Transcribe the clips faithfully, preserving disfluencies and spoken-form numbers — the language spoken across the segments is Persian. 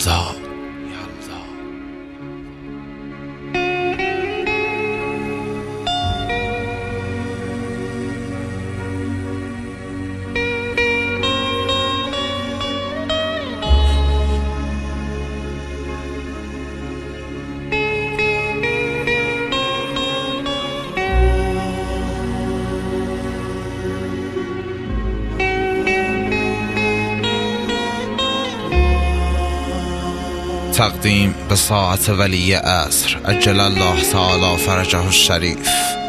یلدا. تقدیم به ساعت ولی عصر عجل الله تعالی فرجه الشریف.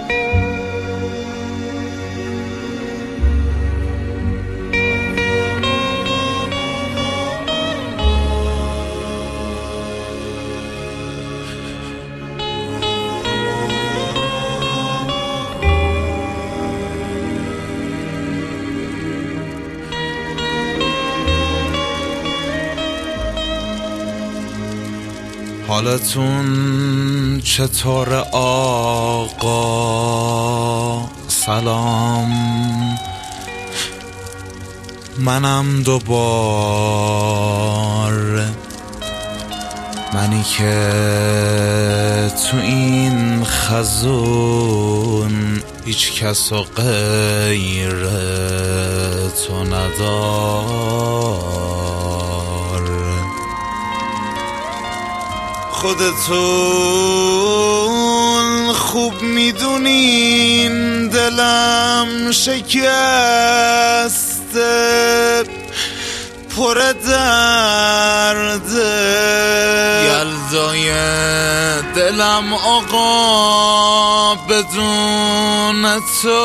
حالتون چطور آقا؟ سلام، منم دوبار، منی که تو این خزون هیچ کس و غیر تو ندار. خودتون خوب میدونین دلم شکسته، پر درده، یلدای دلم آقا بدون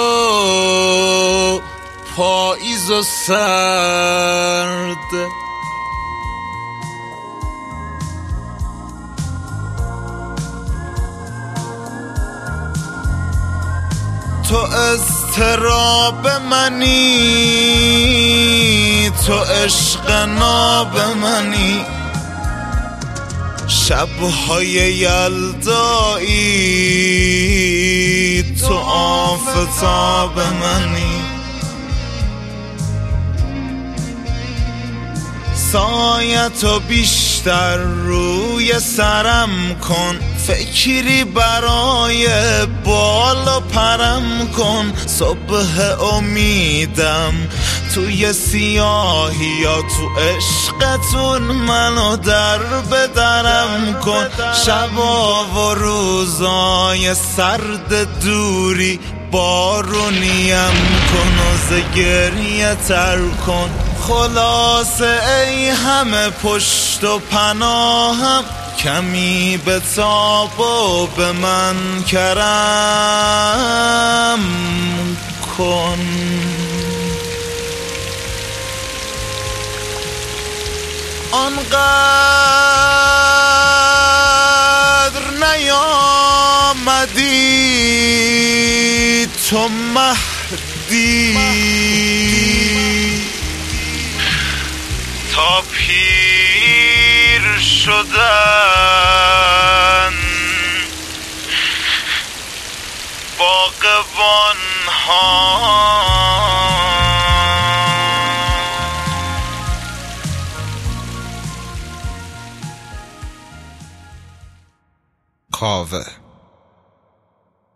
تو پاییز و سرده. تو اضطراب منی، تو عشق ناب منی، شبهای یلدایی تو آفتاب منی. سایتو بیشتر روی سرم کن، فکری برای بال و پرم کن. صبح امیدم توی سیاهی یا تو عشقتون منو در بدرم کن. شبا و روزای سرد دوری بارونیم کن و ز گریه تر کن. خلاصه ای همه پشت و پناهم، کمی به تاب و به من کرم کن. آنقدر نیامدی تو مهدی تا پیر شدن باغبان ها. کاوه